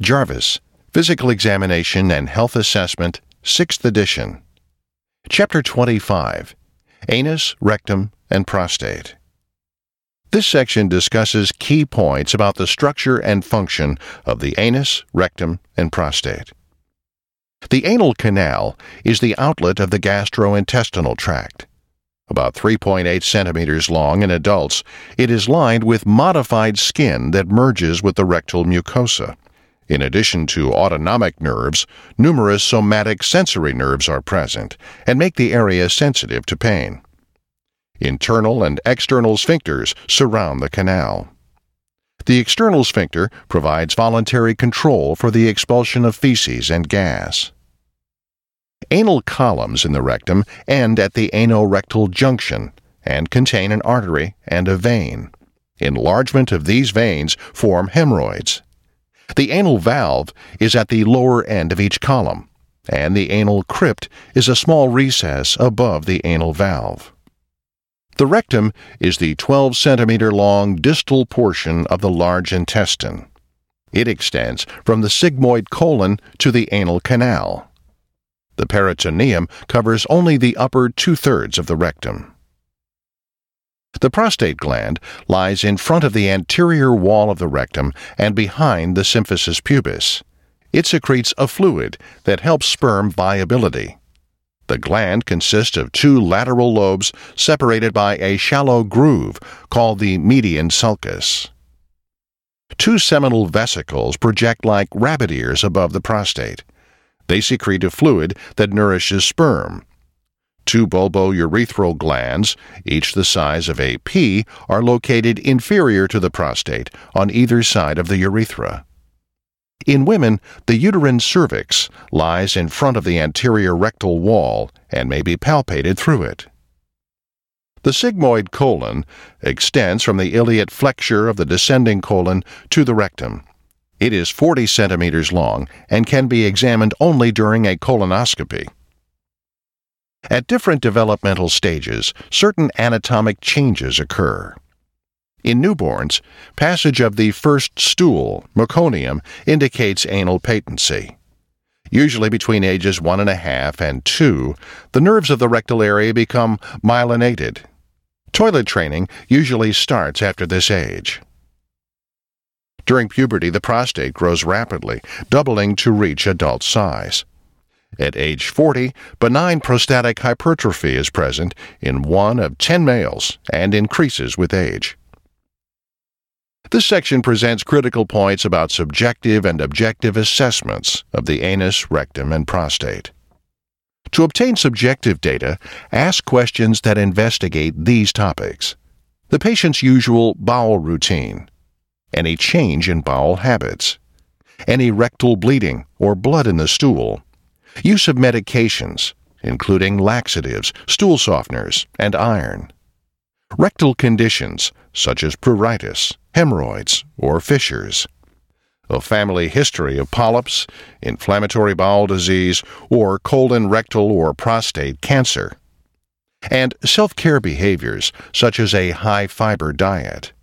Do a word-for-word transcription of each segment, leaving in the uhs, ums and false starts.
Jarvis, Physical Examination and Health Assessment, sixth edition. Chapter twenty-five, Anus, Rectum, and Prostate. This section discusses key points about the structure and function of the anus, rectum, and prostate. The anal canal is the outlet of the gastrointestinal tract. About three point eight centimeters long in adults, it is lined with modified skin that merges with the rectal mucosa. In addition to autonomic nerves, numerous somatic sensory nerves are present and make the area sensitive to pain. Internal and external sphincters surround the canal. The external sphincter provides voluntary control for the expulsion of feces and gas. Anal columns in the rectum end at the anorectal junction and contain an artery and a vein. Enlargement of these veins form hemorrhoids. The anal valve is at the lower end of each column, and the anal crypt is a small recess above the anal valve. The rectum is the twelve centimeter long distal portion of the large intestine. It extends from the sigmoid colon to the anal canal. The peritoneum covers only the upper two-thirds of the rectum. The prostate gland lies in front of the anterior wall of the rectum and behind the symphysis pubis. It secretes a fluid that helps sperm viability. The gland consists of two lateral lobes separated by a shallow groove called the median sulcus. Two seminal vesicles project like rabbit ears above the prostate. They secrete a fluid that nourishes sperm. Two bulbourethral glands, each the size of a pea, are located inferior to the prostate on either side of the urethra. In women, the uterine cervix lies in front of the anterior rectal wall and may be palpated through it. The sigmoid colon extends from the iliac flexure of the descending colon to the rectum. It is forty centimeters long and can be examined only during a colonoscopy. At different developmental stages, certain anatomic changes occur. In newborns, passage of the first stool, meconium, indicates anal patency. Usually between ages one and a half and two, the nerves of the rectal area become myelinated. Toilet training usually starts after this age. During puberty, the prostate grows rapidly, doubling to reach adult size. At age forty, benign prostatic hypertrophy is present in one of ten males and increases with age. This section presents critical points about subjective and objective assessments of the anus, rectum, and prostate. To obtain subjective data, ask questions that investigate these topics: the patient's usual bowel routine, any change in bowel habits, any rectal bleeding or blood in the stool, use of medications, including laxatives, stool softeners, and iron, rectal conditions such as pruritus, hemorrhoids, or fissures, a family history of polyps, inflammatory bowel disease, or colon, rectal, or prostate cancer, and self-care behaviors such as a high-fiber diet.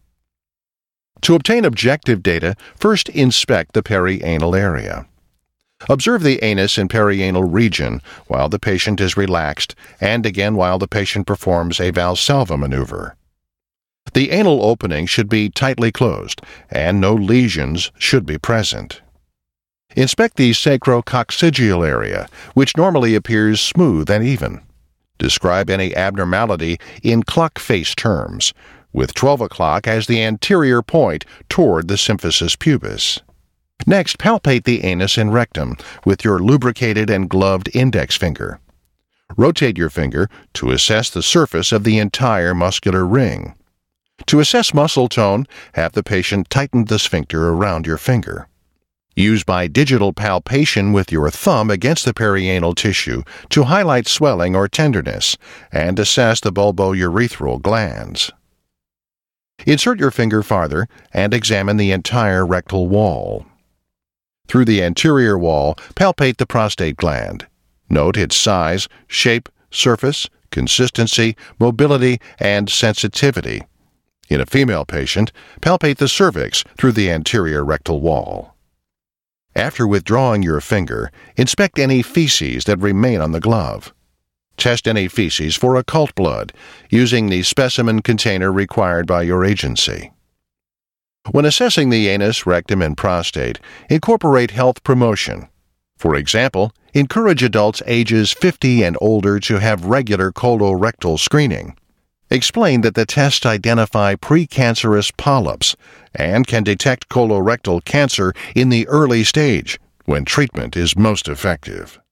To obtain objective data, first inspect the perianal area. Observe the anus and perianal region while the patient is relaxed and again while the patient performs a Valsalva maneuver. The anal opening should be tightly closed and no lesions should be present. Inspect the sacrococcygeal area, which normally appears smooth and even. Describe any abnormality in clock face terms, with twelve o'clock as the anterior point toward the symphysis pubis. Next, palpate the anus and rectum with your lubricated and gloved index finger. Rotate your finger to assess the surface of the entire muscular ring. To assess muscle tone, have the patient tighten the sphincter around your finger. Use bidigital palpation with your thumb against the perianal tissue to highlight swelling or tenderness and assess the bulbourethral glands. Insert your finger farther and examine the entire rectal wall. Through the anterior wall, palpate the prostate gland. Note its size, shape, surface, consistency, mobility, and sensitivity. In a female patient, palpate the cervix through the anterior rectal wall. After withdrawing your finger, inspect any feces that remain on the glove. Test any feces for occult blood, using the specimen container required by your agency. When assessing the anus, rectum, and prostate, incorporate health promotion. For example, encourage adults ages fifty and older to have regular colorectal screening. Explain that the tests identify precancerous polyps and can detect colorectal cancer in the early stage when treatment is most effective.